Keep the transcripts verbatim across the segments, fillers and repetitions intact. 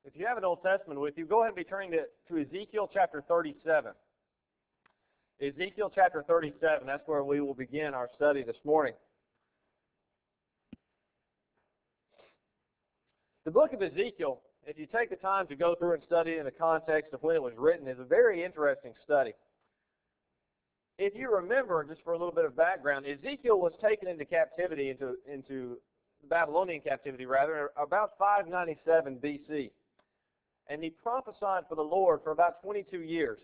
If you have an Old Testament with you, go ahead and be turning to, to Ezekiel chapter thirty-seven. Ezekiel chapter thirty-seven, that's where we will begin our study this morning. The book of Ezekiel, if you take the time to go through and study it in the context of when it was written, is a very interesting study. If you remember, just for a little bit of background, Ezekiel was taken into captivity, into, into Babylonian captivity rather, about five ninety-seven B C. And he prophesied for the Lord for about twenty-two years.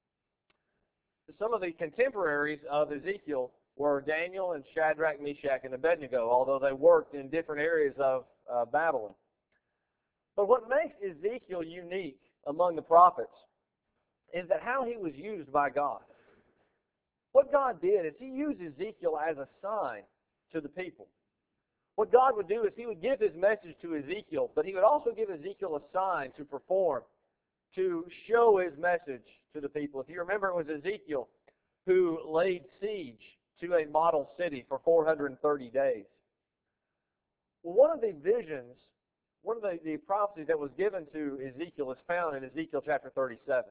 Some of the contemporaries of Ezekiel were Daniel and Shadrach, Meshach, and Abednego, although they worked in different areas of uh, Babylon. But what makes Ezekiel unique among the prophets is that how he was used by God. What God did is he used Ezekiel as a sign to the people. What God would do is he would give his message to Ezekiel, but he would also give Ezekiel a sign to perform, to show his message to the people. If you remember, it was Ezekiel who laid siege to a model city for four hundred thirty days. Well, one of the visions, one of the, the prophecies that was given to Ezekiel is found in Ezekiel chapter thirty-seven.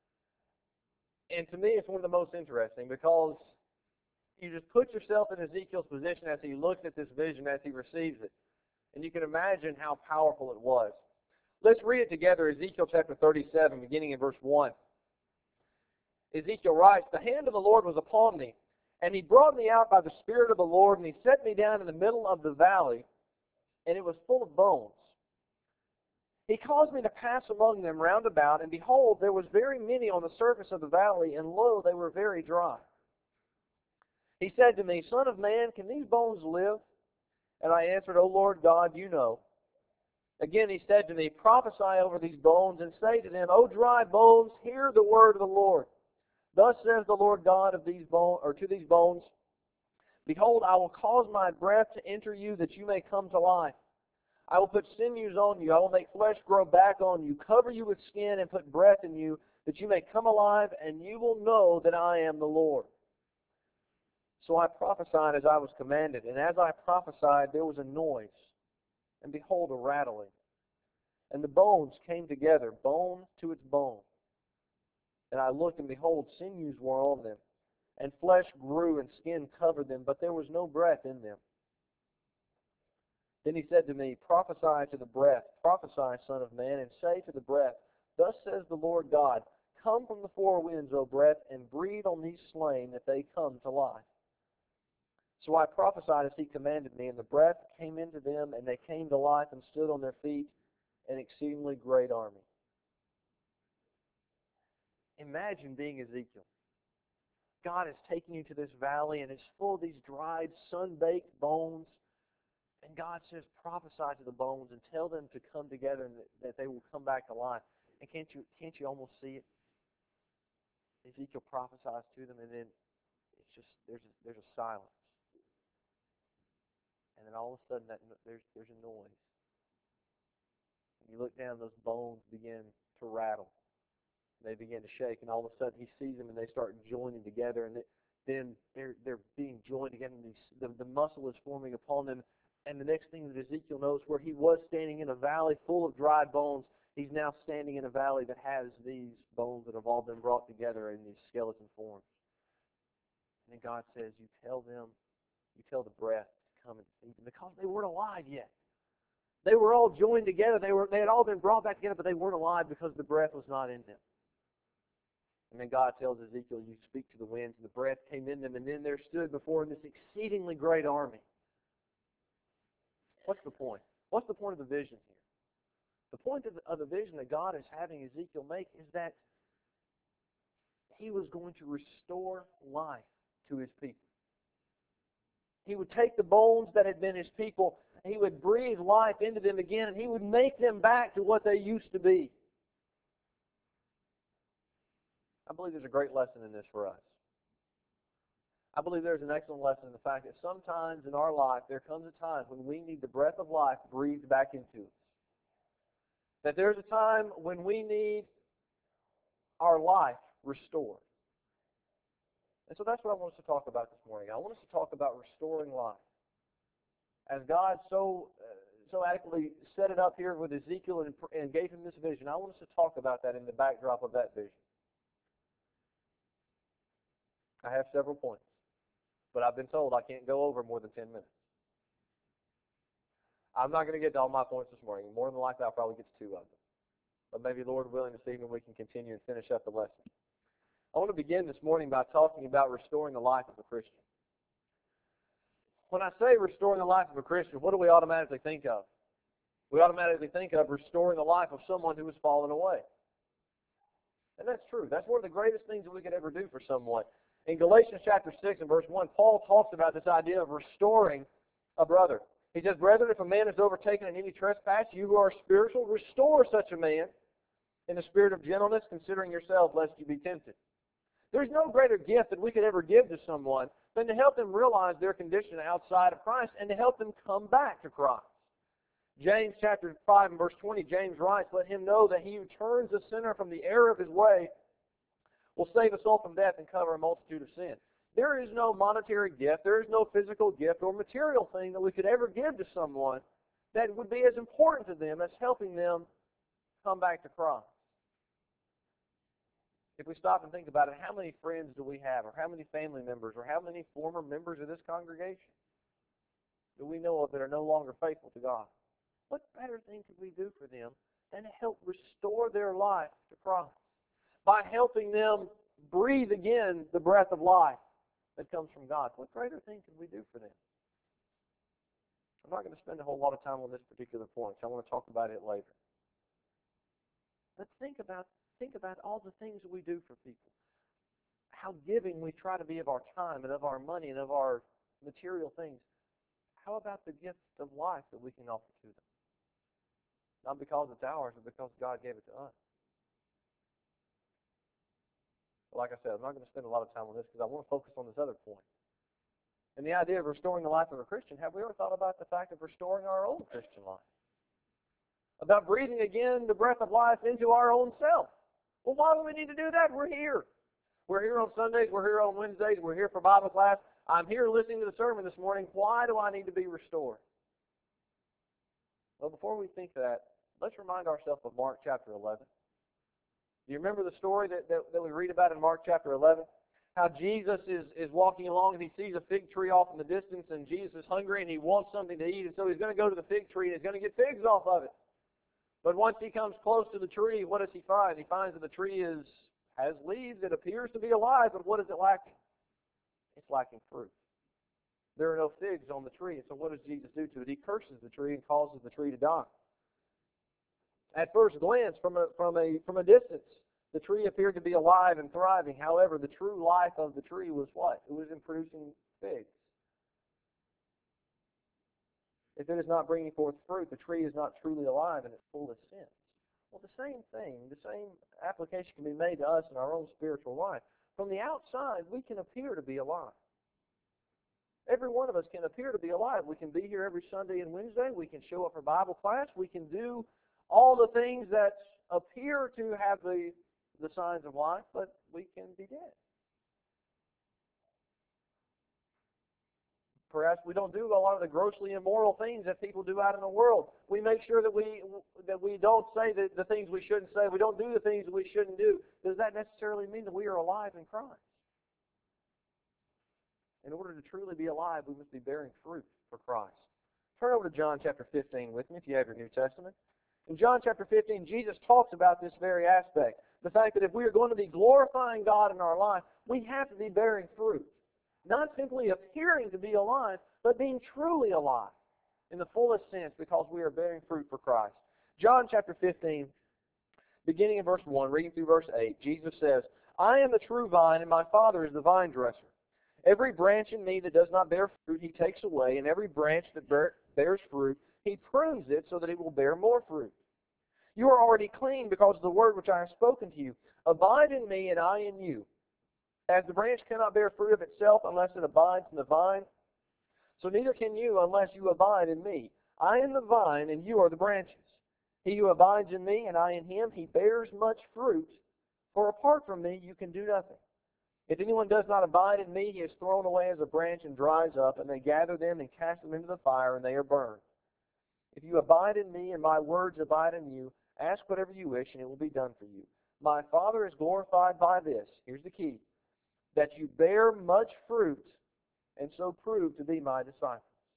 And to me, it's one of the most interesting because you just put yourself in Ezekiel's position as he looks at this vision, as he receives it. And you can imagine how powerful it was. Let's read it together, Ezekiel chapter thirty-seven, beginning in verse one. Ezekiel writes, "The hand of the Lord was upon me, and he brought me out by the Spirit of the Lord, and he set me down in the middle of the valley, and it was full of bones. He caused me to pass among them round about, and behold, there was very many on the surface of the valley, and lo, they were very dry. He said to me, Son of man, can these bones live? And I answered, O Lord God, you know. Again he said to me, Prophesy over these bones, and say to them, O dry bones, hear the word of the Lord. Thus says the Lord God of these bones, or to these bones, Behold, I will cause my breath to enter you, that you may come to life. I will put sinews on you. I will make flesh grow back on you, cover you with skin, and put breath in you, that you may come alive, and you will know that I am the Lord. So I prophesied as I was commanded, and as I prophesied, there was a noise, and behold, a rattling. And the bones came together, bone to its bone. And I looked, and behold, sinews were on them, and flesh grew, and skin covered them, but there was no breath in them. Then he said to me, Prophesy to the breath, prophesy, Son of man, and say to the breath, Thus says the Lord God, Come from the four winds, O breath, and breathe on these slain, that they come to life. So I prophesied as he commanded me, and the breath came into them, and they came to life and stood on their feet, an exceedingly great army." Imagine being Ezekiel. God is taking you to this valley, and it's full of these dried, sun-baked bones. And God says, prophesy to the bones and tell them to come together and that, that they will come back to life. And can't you can't you almost see it? Ezekiel prophesies to them, and then it's just there's a, there's a silence. And then all of a sudden, that there's there's a noise. And you look down, those bones begin to rattle. They begin to shake, and all of a sudden he sees them, and they start joining together, and it, then they're they're being joined together, and these, the the muscle is forming upon them. And the next thing that Ezekiel knows, where he was standing in a valley full of dried bones, he's now standing in a valley that has these bones that have all been brought together in these skeleton forms. And then God says, "You tell them, you tell the breath to come and feed them," because they weren't alive yet. They were all joined together. They were they had all been brought back together, but they weren't alive because the breath was not in them. And then God tells Ezekiel, "You speak to the winds," and the breath came in them, and then there stood before him this exceedingly great army. What's the point? What's the point of the vision here? The point of the, of the vision that God is having Ezekiel make is that he was going to restore life to his people. He would take the bones that had been his people, and he would breathe life into them again, and he would make them back to what they used to be. I believe there's a great lesson in this for us. I believe there's an excellent lesson in the fact that sometimes in our life there comes a time when we need the breath of life breathed back into us. That there's a time when we need our life restored. And so that's what I want us to talk about this morning. I want us to talk about restoring life. As God so uh, so adequately set it up here with Ezekiel and, and gave him this vision. I want us to talk about that in the backdrop of that vision. I have several points, but I've been told I can't go over more than ten minutes. I'm not going to get to all my points this morning. More than likely, I'll probably get to two of them. But maybe, Lord willing, this evening we can continue and finish up the lesson. I want to begin this morning by talking about restoring the life of a Christian. When I say restoring the life of a Christian, what do we automatically think of? We automatically think of restoring the life of someone who has fallen away. And that's true. That's one of the greatest things that we could ever do for someone. In Galatians chapter six and verse one, Paul talks about this idea of restoring a brother. He says, "Brethren, if a man is overtaken in any trespass, you who are spiritual, restore such a man in the spirit of gentleness, considering yourselves, lest you be tempted." There's no greater gift that we could ever give to someone than to help them realize their condition outside of Christ and to help them come back to Christ. James chapter five and verse twenty, James writes, "Let him know that he who turns a sinner from the error of his way will save a soul from death and cover a multitude of sins." There is no monetary gift, there is no physical gift or material thing that we could ever give to someone that would be as important to them as helping them come back to Christ. If we stop and think about it, how many friends do we have, or how many family members, or how many former members of this congregation do we know of that are no longer faithful to God? What better thing could we do for them than to help restore their life to Christ by helping them breathe again the breath of life that comes from God? What greater thing could we do for them? I'm not going to spend a whole lot of time on this particular point, so I want to talk about it later. But think about think about all the things that we do for people. How giving we try to be of our time and of our money and of our material things. How about the gift of life that we can offer to them? Not because it's ours, but because God gave it to us. But like I said, I'm not going to spend a lot of time on this because I want to focus on this other point. And the idea of restoring the life of a Christian, have we ever thought about the fact of restoring our own Christian life? About breathing again the breath of life into our own self? Well, why do we need to do that? We're here. We're here on Sundays. We're here on Wednesdays. We're here for Bible class. I'm here listening to the sermon this morning. Why do I need to be restored? Well, before we think of that, let's remind ourselves of Mark chapter eleven. Do you remember the story that, that, that we read about in Mark chapter eleven? How Jesus is, is walking along and he sees a fig tree off in the distance, and Jesus is hungry and he wants something to eat, and so he's going to go to the fig tree and he's going to get figs off of it. But once he comes close to the tree, what does he find? He finds that the tree is has leaves. It appears to be alive, but what is it lacking? It's lacking fruit. There are no figs on the tree. And so what does Jesus do to it? He curses the tree and causes the tree to die. At first glance, from a, from a, from a distance, the tree appeared to be alive and thriving. However, the true life of the tree was what? It was in producing figs. If it is not bringing forth fruit, the tree is not truly alive and it's full of sins. Well, the same thing, the same application can be made to us in our own spiritual life. From the outside, we can appear to be alive. Every one of us can appear to be alive. We can be here every Sunday and Wednesday. We can show up for Bible class. We can do all the things that appear to have the, the signs of life, but we can be dead. Perhaps we don't do a lot of the grossly immoral things that people do out in the world. We make sure that we that we don't say the, the things we shouldn't say. We don't do the things that we shouldn't do. Does that necessarily mean that we are alive in Christ? In order to truly be alive, we must be bearing fruit for Christ. Turn over to John chapter fifteen with me if you have your New Testament. In John chapter fifteen, Jesus talks about this very aspect. The fact that if we are going to be glorifying God in our life, we have to be bearing fruit. Not simply appearing to be alive, but being truly alive in the fullest sense because we are bearing fruit for Christ. John chapter fifteen, beginning in verse one, reading through verse eight, Jesus says, "I am the true vine, and my Father is the vine dresser. Every branch in me that does not bear fruit, he takes away, and every branch that bear, bears fruit, he prunes it so that it will bear more fruit. You are already clean because of the word which I have spoken to you. Abide in me, and I in you. As the branch cannot bear fruit of itself unless it abides in the vine, so neither can you unless you abide in me. I am the vine, and you are the branches. He who abides in me, and I in him, he bears much fruit, for apart from me you can do nothing. If anyone does not abide in me, he is thrown away as a branch and dries up, and they gather them and cast them into the fire, and they are burned. If you abide in me and my words abide in you, ask whatever you wish and it will be done for you. My Father is glorified by this. Here's the key. That you bear much fruit and so prove to be my disciples.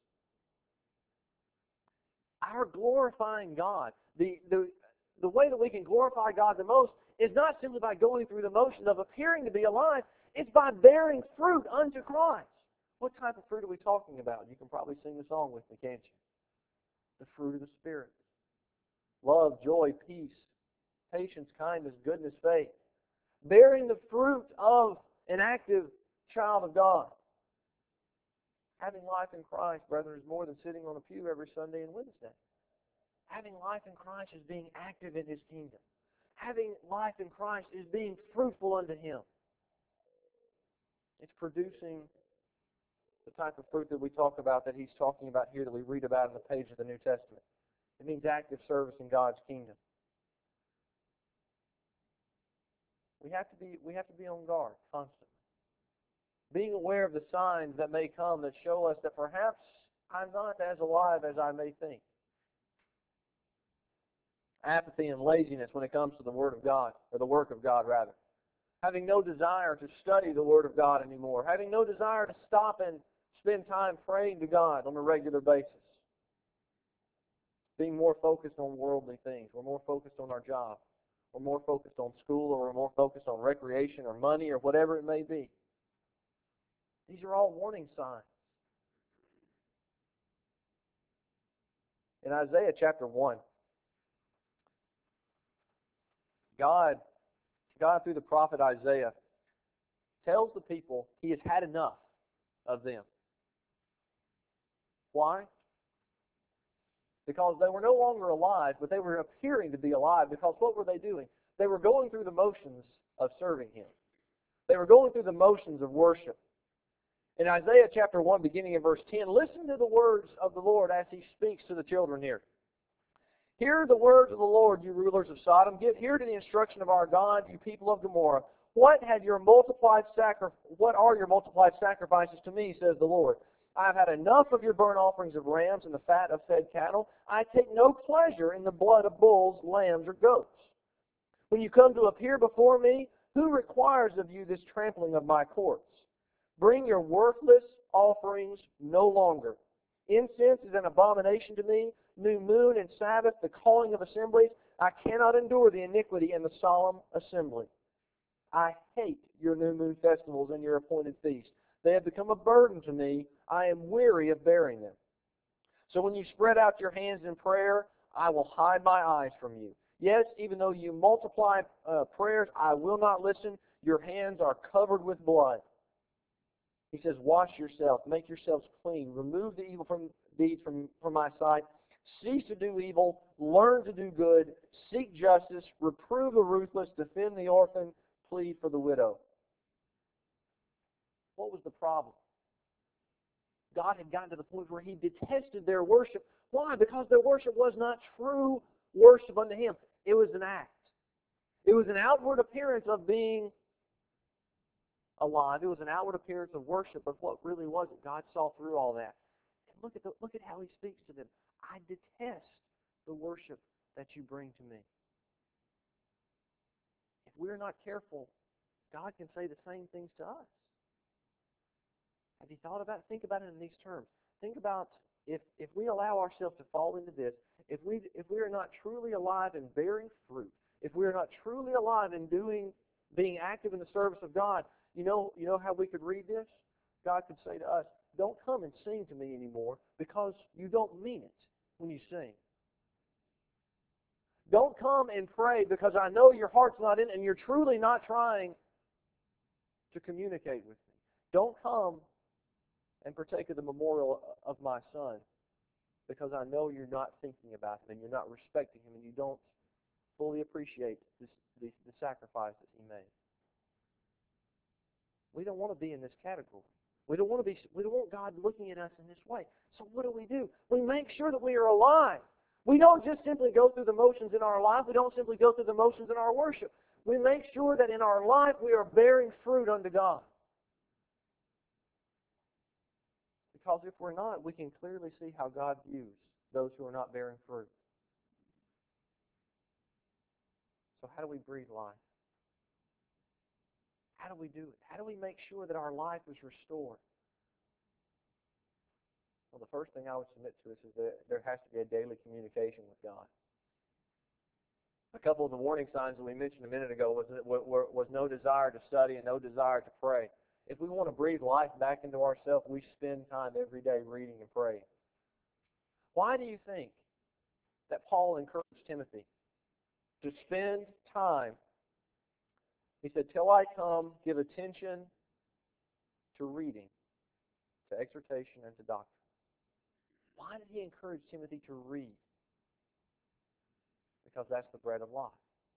Our glorifying God, the, the, the way that we can glorify God the most is not simply by going through the motions of appearing to be alive, it's by bearing fruit unto Christ. What type of fruit are we talking about? You can probably sing the song with me, can't you? The fruit of the Spirit. Love, joy, peace, patience, kindness, goodness, faith. Bearing the fruit of an active child of God. Having life in Christ, brethren, is more than sitting on a pew every Sunday and Wednesday. Having life in Christ is being active in His kingdom. Having life in Christ is being fruitful unto Him. It's producing the type of fruit that we talk about, that He's talking about here, that we read about in the page of the New Testament. It means active service in God's kingdom. We have to be, we have to be on guard constantly. Being aware of the signs that may come that show us that perhaps I'm not as alive as I may think. Apathy and laziness when it comes to the Word of God, or the work of God, rather. Having no desire to study the Word of God anymore. Having no desire to stop and spend time praying to God on a regular basis. Being more focused on worldly things. We're more focused on our job. We're more focused on school, or we're more focused on recreation or money or whatever it may be. These are all warning signs. In Isaiah chapter one, God, God through the prophet Isaiah, tells the people He has had enough of them. Why? Because they were no longer alive, but they were appearing to be alive. Because what were they doing? They were going through the motions of serving Him. They were going through the motions of worship. In Isaiah chapter one, beginning in verse ten, listen to the words of the Lord as He speaks to the children here. Hear the words of the Lord, you rulers of Sodom. Give ear to the instruction of our God, you people of Gomorrah. What have your multiplied sacri- What are your multiplied sacrifices to me, says the Lord? I have had enough of your burnt offerings of rams and the fat of fed cattle. I take no pleasure in the blood of bulls, lambs, or goats. When you come to appear before me, who requires of you this trampling of my courts? Bring your worthless offerings no longer. Incense is an abomination to me. New moon and Sabbath, the calling of assemblies. I cannot endure the iniquity and the solemn assembly. I hate your new moon festivals and your appointed feasts. They have become a burden to me. I am weary of bearing them. So when you spread out your hands in prayer, I will hide my eyes from you. Yes, even though you multiply uh, prayers, I will not listen. Your hands are covered with blood. He says, wash yourself, make yourselves clean, remove the evil from deeds from, from my sight, cease to do evil, learn to do good, seek justice, reprove the ruthless, defend the orphan, plead for the widow. What was the problem? God had gotten to the point where He detested their worship. Why? Because their worship was not true worship unto Him. It was an act. It was an outward appearance of being alive. It was an outward appearance of worship, but what really was it? God saw through all that. And look at the, look at how He speaks to them. I detest the worship that you bring to me. If we're not careful, God can say the same things to us. Have you thought about it? Think about it in these terms. Think about if if we allow ourselves to fall into this, if we if we are not truly alive in bearing fruit, if we are not truly alive in doing being active in the service of God, you know, you know how we could read this? God could say to us, don't come and sing to me anymore because you don't mean it when you sing. Don't come and pray because I know your heart's not in it and you're truly not trying to communicate with me. Don't come and partake of the memorial of my son because I know you're not thinking about him and you're not respecting him and you don't fully appreciate this, the, the sacrifice that he made. We don't want to be in this category. We don't want to be. We don't want God looking at us in this way. So what do we do? We make sure that we are alive. We don't just simply go through the motions in our life. We don't simply go through the motions in our worship. We make sure that in our life we are bearing fruit unto God. Because if we're not, we can clearly see how God views those who are not bearing fruit. So how do we breathe life? How do we do it? How do we make sure that our life is restored? Well, the first thing I would submit to us is that there has to be a daily communication with God. A couple of the warning signs that we mentioned a minute ago was, was no desire to study and no desire to pray. If we want to breathe life back into ourselves, we spend time every day reading and praying. Why do you think that Paul encouraged Timothy to spend time? He said, till I come, give attention to reading, to exhortation, and to doctrine. Why did he encourage Timothy to read? Because that's the bread of life.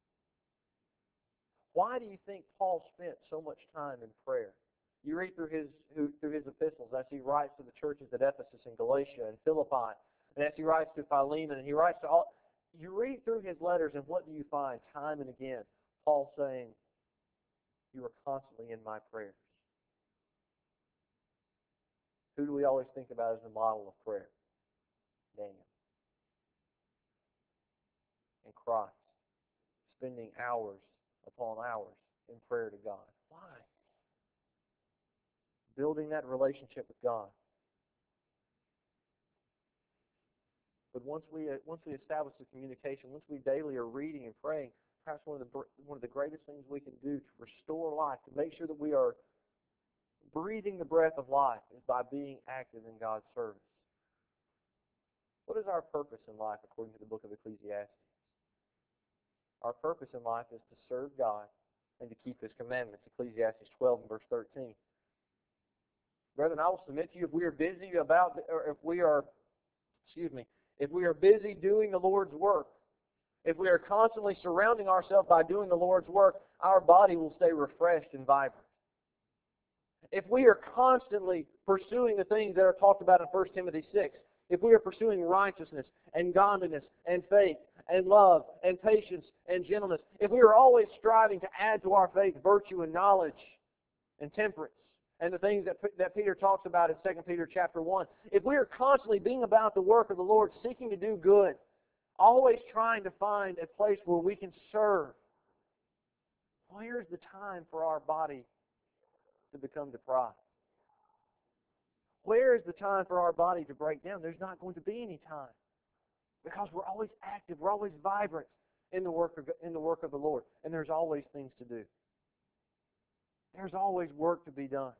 Why do you think Paul spent so much time in prayer? You read through his through his epistles as he writes to the churches at Ephesus and Galatia and Philippi, and as he writes to Philemon, and he writes to all. You read through his letters, and what do you find? Time and again, Paul saying, "You are constantly in my prayers." Who do we always think about as the model of prayer? Daniel. And Christ. Spending hours upon hours in prayer to God. Why? Building that relationship with God. But once we uh, once we establish the communication, once we daily are reading and praying, perhaps one of the one of the greatest things we can do to restore life, to make sure that we are breathing the breath of life, is by being active in God's service. What is our purpose in life according to the book of Ecclesiastes? Our purpose in life is to serve God and to keep His commandments. Ecclesiastes twelve and verse thirteen. Brethren, I will submit to you, if we are busy about, or if we are, excuse me, if we are busy doing the Lord's work, if we are constantly surrounding ourselves by doing the Lord's work, our body will stay refreshed and vibrant. If we are constantly pursuing the things that are talked about in First Timothy six, if we are pursuing righteousness and godliness and faith and love and patience and gentleness, if we are always striving to add to our faith virtue and knowledge and temperance, and the things that, that Peter talks about in Second Peter chapter one, if we are constantly being about the work of the Lord, seeking to do good, always trying to find a place where we can serve, where's the time for our body to become deprived? Where is the time for our body to break down? There's not going to be any time, because we're always active, we're always vibrant in the work of, in the work of the Lord, and there's always things to do. There's always work to be done.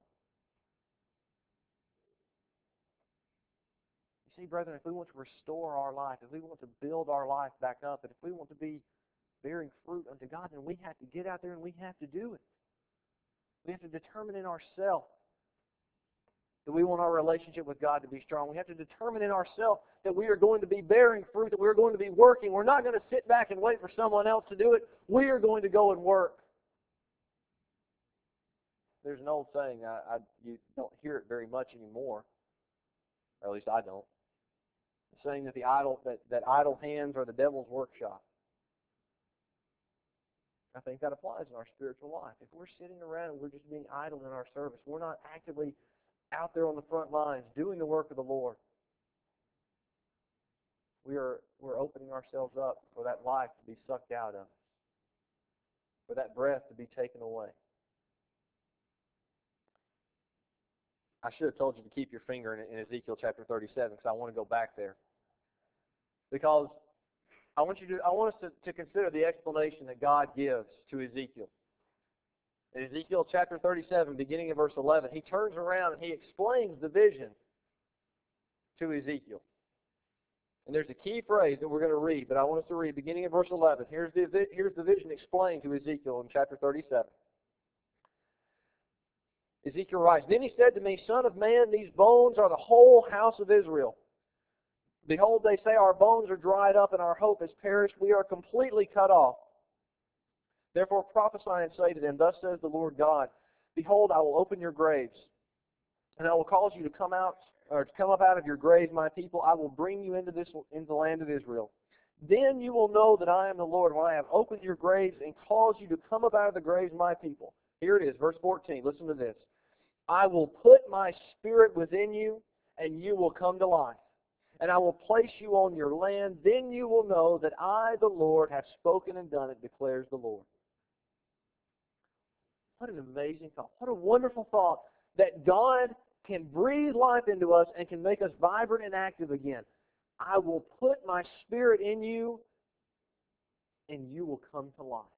You see, brethren, if we want to restore our life, if we want to build our life back up, and if we want to be bearing fruit unto God, then we have to get out there and we have to do it. We have to determine in ourselves that we want our relationship with God to be strong. We have to determine in ourselves that we are going to be bearing fruit, that we're going to be working. We're not going to sit back and wait for someone else to do it. We are going to go and work. There's an old saying, I, I, you don't hear it very much anymore, or at least I don't, saying that the idle that, that idle hands are the devil's workshop. I think that applies in our spiritual life. If we're sitting around and we're just being idle in our service, we're not actively out there on the front lines doing the work of the Lord, we are we're opening ourselves up for that life to be sucked out of us, for that breath to be taken away. I should have told you to keep your finger in, in Ezekiel chapter thirty-seven, because I want to go back there. Because I want you to I want us to, to consider the explanation that God gives to Ezekiel. In Ezekiel chapter thirty-seven, beginning in verse eleven, he turns around and he explains the vision to Ezekiel. And there's a key phrase that we're going to read, but I want us to read beginning in verse eleven. Here's the, here's the vision explained to Ezekiel in chapter thirty-seven. Ezekiel writes, Then he said to me, Son of man, these bones are the whole house of Israel. Behold, they say, Our bones are dried up, and our hope has perished. We are completely cut off. Therefore prophesy and say to them, Thus says the Lord God, Behold, I will open your graves, and I will cause you to come out, or to come up out of your graves, my people. I will bring you into this into the land of Israel. Then you will know that I am the Lord, when I have opened your graves and caused you to come up out of the graves, my people. Here it is, verse fourteen. Listen to this. I will put my spirit within you, and you will come to life. and I will place you on your land. Then you will know that I, the Lord, have spoken and done it, declares the Lord. What an amazing thought. What a wonderful thought that God can breathe life into us and can make us vibrant and active again. I will put my Spirit in you, and you will come to life.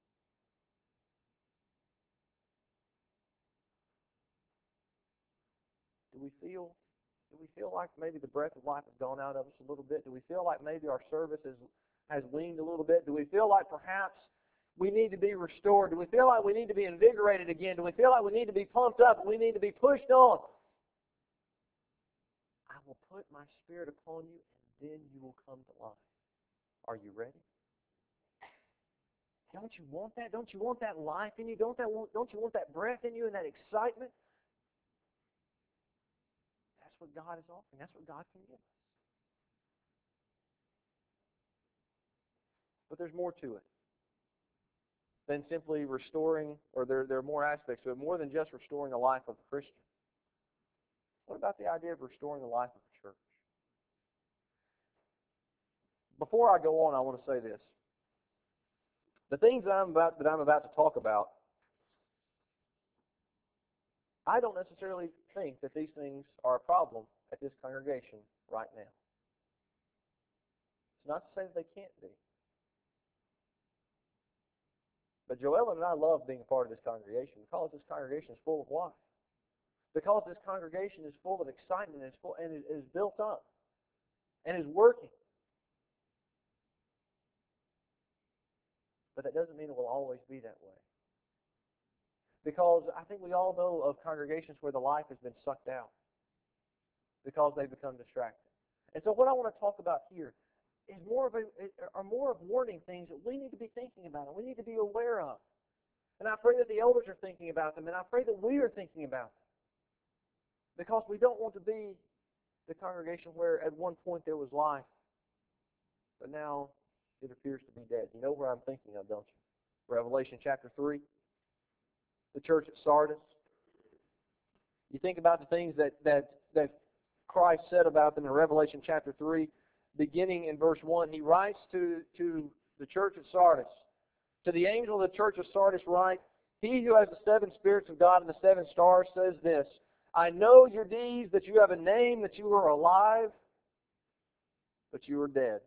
Do we feel do we feel like maybe the breath of life has gone out of us a little bit? Do we feel like maybe our service has, has leaned a little bit? Do we feel like perhaps we need to be restored? Do we feel like we need to be invigorated again? Do we feel like we need to be pumped up? We need to be pushed on? I will put my Spirit upon you, and then you will come to life. Are you ready? Don't you want that? Don't you want that life in you? Don't that want, don't you want that breath in you and that excitement? That's what God is offering. That's what God can give us. But there's more to it than simply restoring, or there, there are more aspects to it, more than just restoring the life of a Christian. What about the idea of restoring the life of a church? Before I go on, I want to say this. The things that I'm about, that I'm about to talk about, I don't necessarily think that these things are a problem at this congregation right now. It's not to say that they can't be. But Joellen and I love being a part of this congregation because this congregation is full of life. Because this congregation is full of excitement and is, full, and is built up and is working. But that doesn't mean it will always be that way. Because I think we all know of congregations where the life has been sucked out because they've become distracted. And so what I want to talk about here is more of a, are more of warning things that we need to be thinking about and we need to be aware of. And I pray that the elders are thinking about them, and I pray that we are thinking about them. Because we don't want to be the congregation where at one point there was life, but now it appears to be dead. You know where I'm thinking of, don't you? Revelation chapter three, the church at Sardis. You think about the things that, that, that Christ said about them in Revelation chapter three, beginning in verse one. He writes to, to the church at Sardis, to the angel of the church of Sardis write, he who has the seven spirits of God and the seven stars says this, I know your deeds, that you have a name, that you are alive, but you are dead.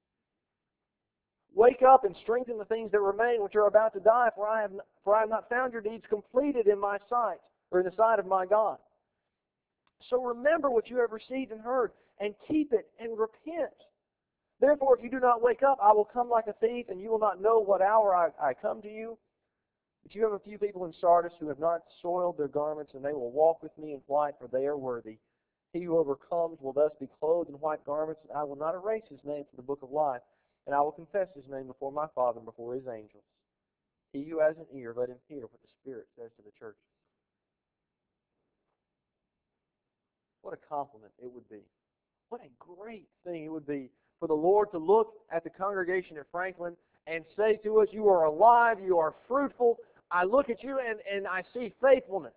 Wake up and strengthen the things that remain which are about to die, for I have for I have not found your deeds completed in my sight, or in the sight of my God. So remember what you have received and heard, and keep it and repent. Therefore, if you do not wake up, I will come like a thief, and you will not know what hour I, I come to you. But you have a few people in Sardis who have not soiled their garments, and they will walk with me in white, for they are worthy. He who overcomes will thus be clothed in white garments, and I will not erase his name from the book of life, and I will confess his name before my Father and before his angels. He who has an ear, let him hear what the Spirit says to the churches. What a compliment it would be. What a great thing it would be for the Lord to look at the congregation at Franklin and say to us, you are alive, you are fruitful. I look at you and, and I see faithfulness.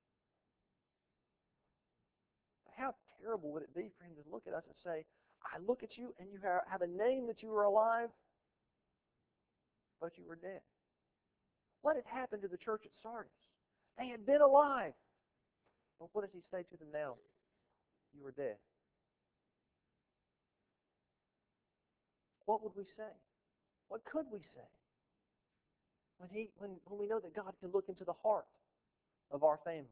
How terrible would it be for him to look at us and say, I look at you and you have a name that you are alive, but you were dead. What had happened to the church at Sardis? They had been alive. But what does he say to them now? You were dead. What would we say? What could we say? When, he, when, when we know that God can look into the heart of our family.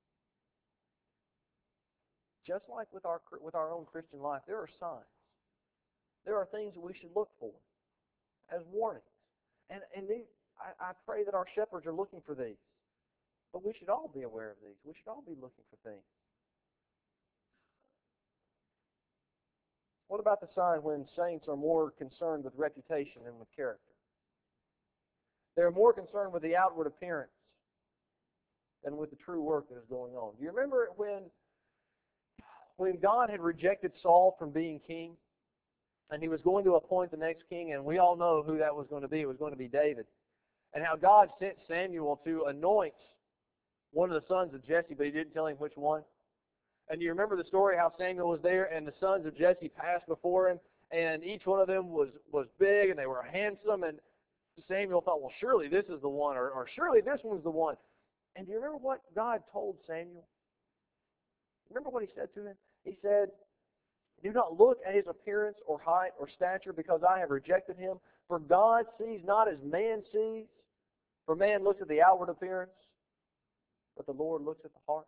Just like with our, with our own Christian life, there are signs. There are things that we should look for as warnings. And, and these, I, I pray that our shepherds are looking for these. But we should all be aware of these. We should all be looking for things. What about the sign when saints are more concerned with reputation than with character? They're more concerned with the outward appearance than with the true work that is going on. Do you remember when, when God had rejected Saul from being king, and he was going to appoint the next king, and we all know who that was going to be. It was going to be David. And how God sent Samuel to anoint one of the sons of Jesse, but he didn't tell him which one. And you remember the story how Samuel was there and the sons of Jesse passed before him, and each one of them was, was big and they were handsome, and Samuel thought, well, surely this is the one, or, or surely this one's the one. And do you remember what God told Samuel? Remember what he said to him? He said, do not look at his appearance or height or stature, because I have rejected him. For God sees not as man sees. For man looks at the outward appearance, but the Lord looks at the heart.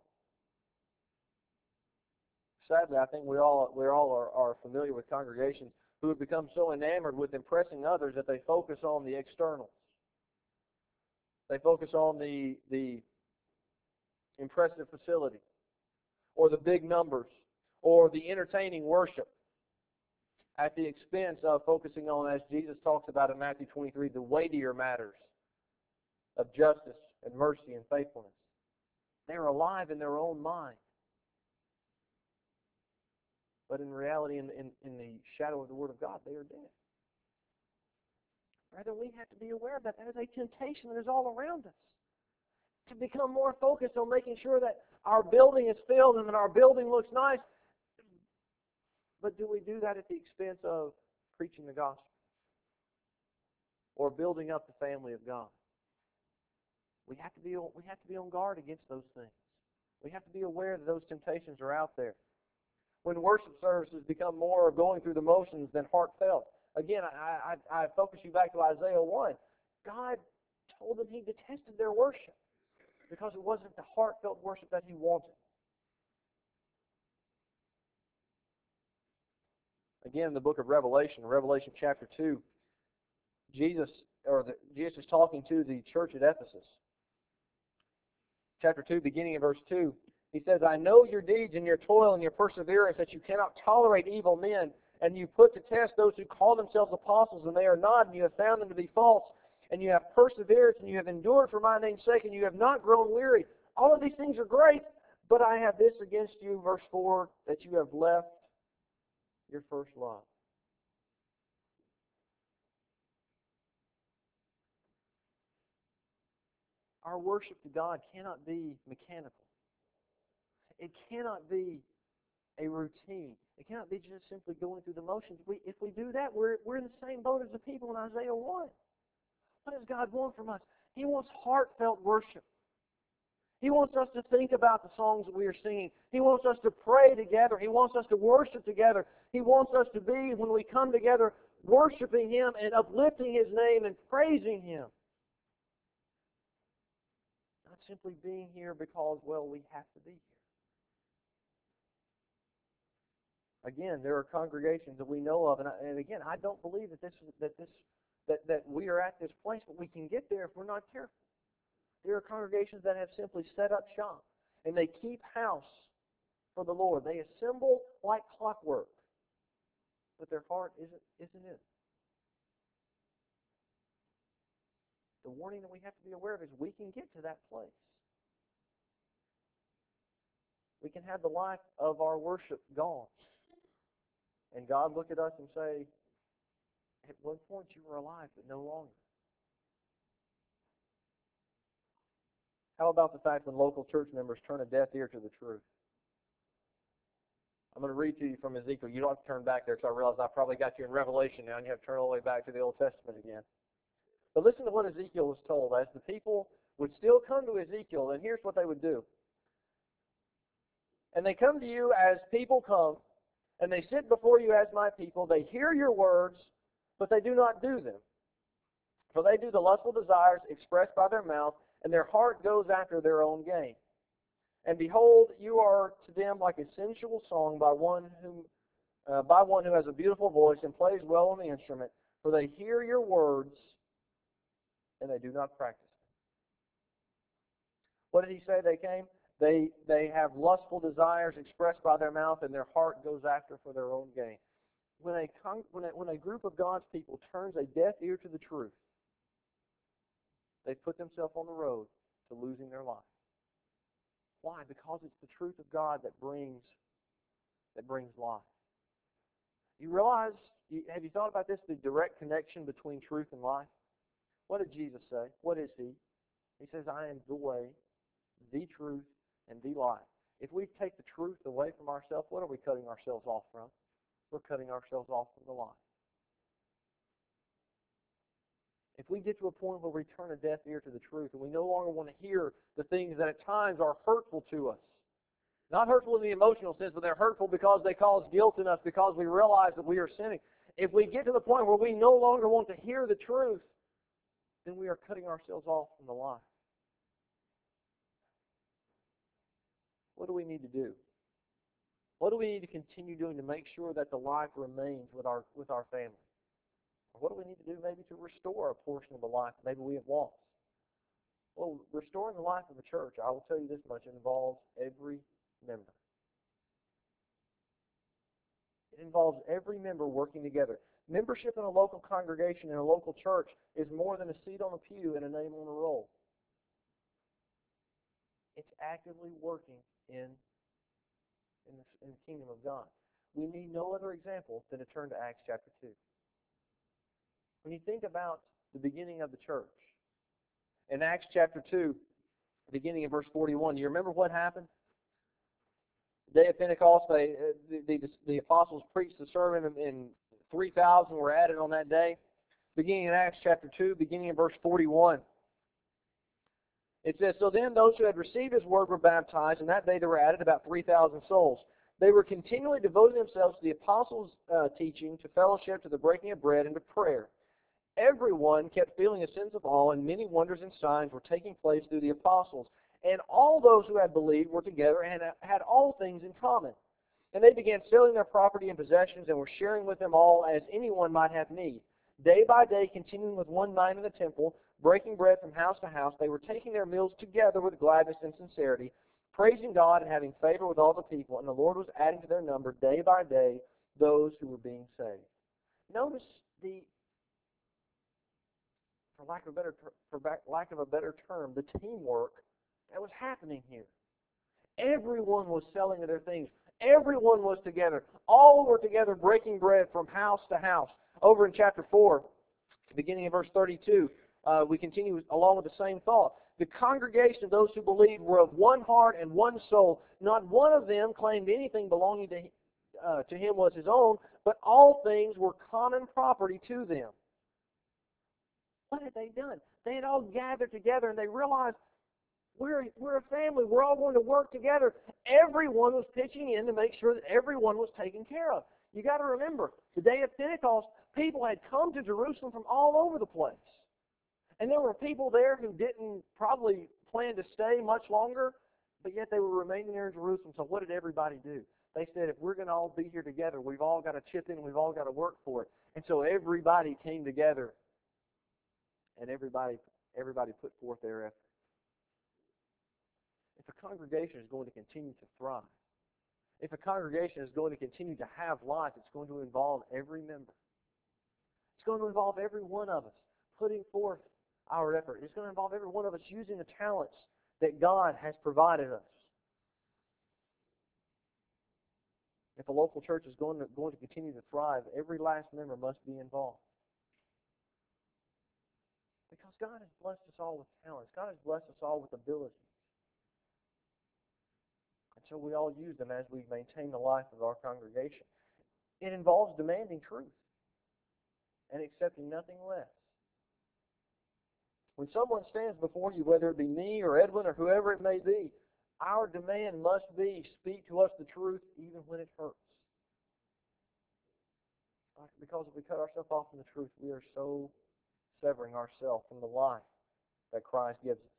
Sadly, I think we all we all are, are familiar with congregations who have become so enamored with impressing others that they focus on the externals. They focus on the the impressive facility, or the big numbers, or the entertaining worship, at the expense of focusing on, as Jesus talks about in Matthew twenty-three, the weightier matters of justice and mercy and faithfulness. They're alive in their own mind. But in reality, in, in, in the shadow of the Word of God, they are dead. Rather, we have to be aware of that. That is a temptation that is all around us. To become more focused on making sure that our building is filled and that our building looks nice. But do we do that at the expense of preaching the gospel? Or building up the family of God? We have to be on, we have to be on guard against those things. We have to be aware that those temptations are out there. When worship services become more going through the motions than heartfelt. Again, I, I, I focus you back to Isaiah one. God told them He detested their worship because it wasn't the heartfelt worship that He wanted. Again, in the book of Revelation, Revelation chapter two, Jesus or the, Jesus is talking to the church at Ephesus. Chapter two, beginning in verse two, he says, I know your deeds and your toil and your perseverance, that you cannot tolerate evil men, and you put to test those who call themselves apostles, and they are not, and you have found them to be false, and you have perseverance, and you have endured for my name's sake, and you have not grown weary. All of these things are great, but I have this against you, verse four, that you have left your first love. Our worship to God cannot be mechanical. It cannot be a routine. It cannot be just simply going through the motions. We, if we do that, we're, we're in the same boat as the people in Isaiah one. What does God want from us? He wants heartfelt worship. He wants us to think about the songs that we are singing. He wants us to pray together. He wants us to worship together. He wants us to be, when we come together, worshiping Him and uplifting His name and praising Him. Not simply being here because, well, we have to be here. Again, there are congregations that we know of, and, I, and again, I don't believe that this that this that, that we are at this place, but we can get there if we're not careful. There are congregations that have simply set up shop, and they keep house for the Lord. They assemble like clockwork, but their heart isn't isn't in. The warning that we have to be aware of is we can get to that place. We can have the life of our worship gone. And God look at us and say, at one point you were alive, but no longer. How about the fact when local church members turn a deaf ear to the truth? I'm going to read to you from Ezekiel. You don't have to turn back there because I realize I probably got you in Revelation now, and you have to turn all the way back to the Old Testament again. But listen to what Ezekiel was told. As the people would still come to Ezekiel, and here's what they would do. And they come to you as people come, and they sit before you as my people. They hear your words, but they do not do them. For they do the lustful desires expressed by their mouth, and their heart goes after their own gain. And behold, you are to them like a sensual song by one who, uh, by one who has a beautiful voice and plays well on the instrument. For they hear your words, and they do not practice them. What did he say they came? They they have lustful desires expressed by their mouth, and their heart goes after for their own gain. When a, con- when a, when a group of God's people turns a deaf ear to the truth, they put themselves on the road to losing their life. Why? Because it's the truth of God that brings that brings life. You realize, you, have you thought about this, the direct connection between truth and life? What did Jesus say? What is He? He says, I am the way, the truth, and the life. If we take the truth away from ourselves, what are we cutting ourselves off from? We're cutting ourselves off from the life. If we get to a point where we turn a deaf ear to the truth and we no longer want to hear the things that at times are hurtful to us, not hurtful in the emotional sense, but they're hurtful because they cause guilt in us, because we realize that we are sinning. If we get to the point where we no longer want to hear the truth, then we are cutting ourselves off from the life. What do we need to do? What do we need to continue doing to make sure that the life remains with our with our family? Or what do we need to do maybe to restore a portion of the life maybe we have lost? Well, restoring the life of a church, I will tell you this much, it involves every member. It involves every member working together. Membership in a local congregation, in a local church, is more than a seat on a pew and a name on a roll. It's actively working in, in, the, in the kingdom of God. We need no other example than to turn to Acts chapter two. When you think about the beginning of the church, in Acts chapter two, beginning in verse forty-one, do you remember what happened? The day of Pentecost, they, the, the, the apostles preached the sermon, and, and three thousand were added on that day. Beginning in Acts chapter two, beginning in verse forty-one. It says, "So then those who had received his word were baptized, and that day there were added about three thousand souls. They were continually devoting themselves to the apostles' uh, teaching, to fellowship, to the breaking of bread, and to prayer. Everyone kept feeling a sense of awe, and many wonders and signs were taking place through the apostles. And all those who had believed were together and had all things in common. And they began selling their property and possessions and were sharing with them all as anyone might have need. Day by day, continuing with one mind in the temple, breaking bread from house to house, they were taking their meals together with gladness and sincerity, praising God and having favor with all the people. And the Lord was adding to their number day by day those who were being saved." Notice the For lack of a better for lack of a better term, the teamwork that was happening here. Everyone was selling their things. Everyone was together. All were together breaking bread from house to house. Over in chapter four, beginning in verse thirty-two, uh, we continue along with the same thought. "The congregation of those who believed were of one heart and one soul. Not one of them claimed anything belonging to, uh, to him was his own, but all things were common property to them." What had they done? They had all gathered together and they realized we're, we're a family. We're all going to work together. Everyone was pitching in to make sure that everyone was taken care of. You got to remember, the day of Pentecost, people had come to Jerusalem from all over the place. And there were people there who didn't probably plan to stay much longer, but yet they were remaining there in Jerusalem. So what did everybody do? They said, if we're going to all be here together, we've all got to chip in, we've all got to work for it. And so everybody came together. And everybody everybody put forth their effort. If a congregation is going to continue to thrive, if a congregation is going to continue to have life, it's going to involve every member. It's going to involve every one of us putting forth our effort. It's going to involve every one of us using the talents that God has provided us. If a local church is going to, going to continue to thrive, every last member must be involved. Because God has blessed us all with talents. God has blessed us all with abilities. And so we all use them as we maintain the life of our congregation. It involves demanding truth and accepting nothing less. When someone stands before you, whether it be me or Edwin or whoever it may be, our demand must be, speak to us the truth even when it hurts. Because if we cut ourselves off from the truth, we are so severing ourselves from the life that Christ gives us.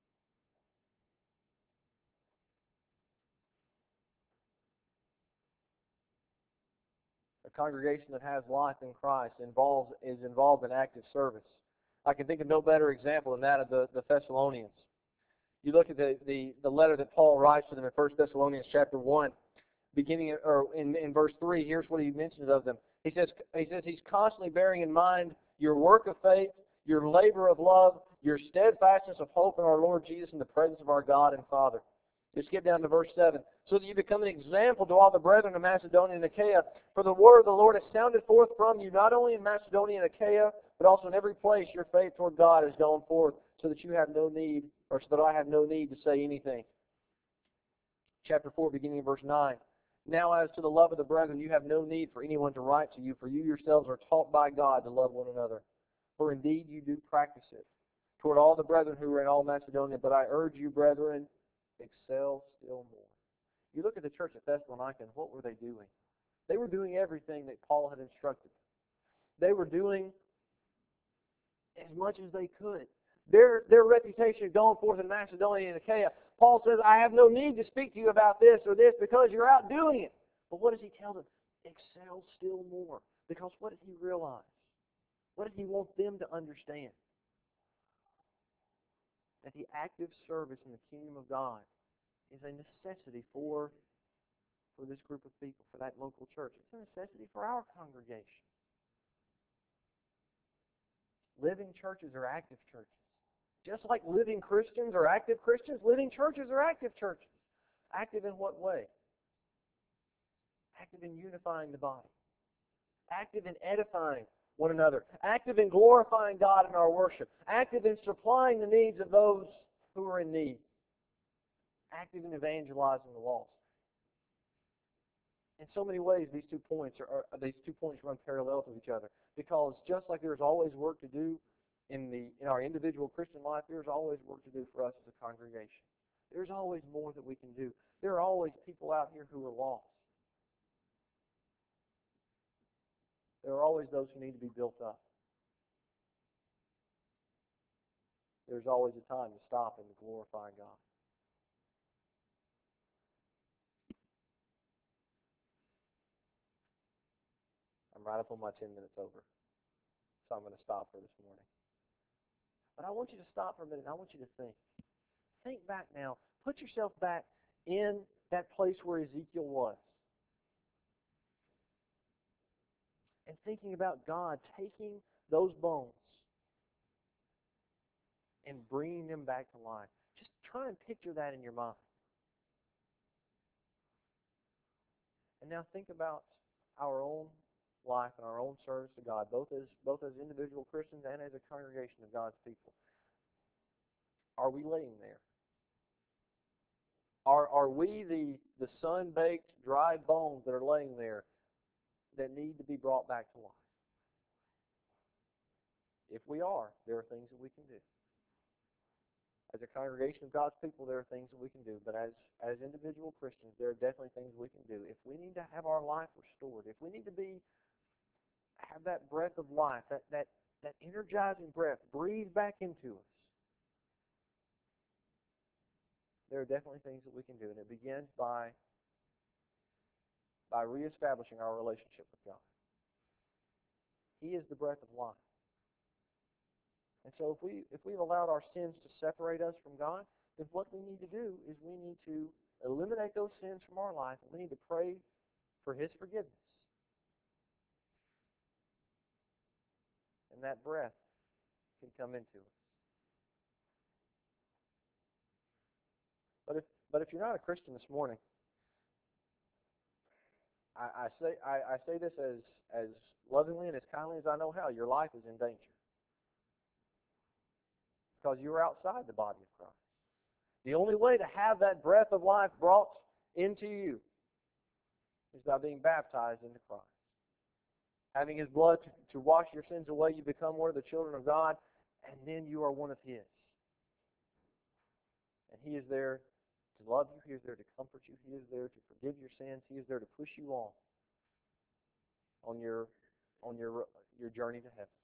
A congregation that has life in Christ involves is involved in active service. I can think of no better example than that of the, the Thessalonians. You look at the, the, the letter that Paul writes to them in First Thessalonians chapter one, beginning or in, in verse three, here's what he mentions of them. He says he says he's constantly bearing in mind your work of faith, your labor of love, your steadfastness of hope in our Lord Jesus in the presence of our God and Father. Just skip down to verse seven. "So that you become an example to all the brethren of Macedonia and Achaia. For the word of the Lord has sounded forth from you, not only in Macedonia and Achaia, but also in every place your faith toward God has gone forth, so that you have no need, or so that I have no need to say anything." chapter four, beginning in verse nine. Now as to the love of the brethren, you have no need for anyone to write to you, for you yourselves are taught by God to love one another. For indeed you do practice it toward all the brethren who are in all Macedonia. But I urge you, brethren, excel still more. You look at the church at Thessalonica, and what were they doing? They were doing everything that Paul had instructed. They were doing as much as they could. Their, their reputation going forth in Macedonia and Achaia. Paul says, I have no need to speak to you about this or this because you're out doing it. But what does he tell them? Excel still more. Because what did he realize? What did he want them to understand? That the active service in the kingdom of God is a necessity for, for this group of people, for that local church. It's a necessity for our congregation. Living churches are active churches. Just like living Christians are active Christians, living churches are active churches. Active in what way? Active in unifying the body. Active in edifying one another. Active in glorifying God in our worship. Active in supplying the needs of those who are in need. Active in evangelizing the lost. In so many ways, these two points are, are these two points run parallel to each other. Because just like there's always work to do in the in our individual Christian life, there's always work to do for us as a congregation. There's always more that we can do. There are always people out here who are lost. There are always those who need to be built up. There's always a time to stop and to glorify God. I'm right up on my ten minutes over, so I'm going to stop for this morning. But I want you to stop for a minute, and I want you to think. Think back now. Put yourself back in that place where Ezekiel was. And thinking about God taking those bones and bringing them back to life. Just try and picture that in your mind. And now think about our own life and our own service to God, both as both as individual Christians and as a congregation of God's people. Are we laying there? Are are we the, the sun-baked, dry bones that are laying there that need to be brought back to life? If we are, there are things that we can do. As a congregation of God's people, there are things that we can do. But as, as individual Christians, there are definitely things we can do. If we need to have our life restored, if we need to be have that breath of life, that, that, that energizing breath breathed back into us, there are definitely things that we can do. And it begins by, by reestablishing our relationship with God. He is the breath of life. And so if, we, if we've allowed our sins to separate us from God, then what we need to do is we need to eliminate those sins from our life, and we need to pray for His forgiveness. And that breath can come into us. But if but if you're not a Christian this morning, I, I say I, I say this as as lovingly and as kindly as I know how, your life is in danger. Because you're outside the body of Christ. The only way to have that breath of life brought into you is by being baptized into Christ. Having His blood to, to wash your sins away, you become one of the children of God, and then you are one of His. And He is there to love you. He is there to comfort you. He is there to forgive your sins. He is there to push you on on your on your your journey to heaven.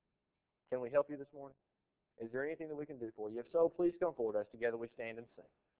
Can we help you this morning? Is there anything that we can do for you? If so, please come forward as together we stand and sing.